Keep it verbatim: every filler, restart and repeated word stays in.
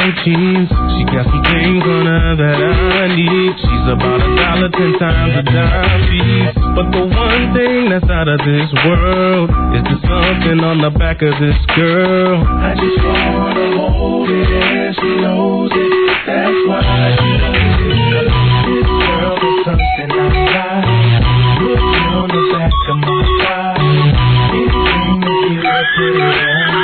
like cheese. She got some things on her that I need. She's about a dollar, ten times a dime piece. But the one thing that's out of this world is there's something on the back of this girl. I just wanna hold it and she knows it. That's why she knows it. This girl is something I like. Look on the back of my thigh. Anything to get her put it on.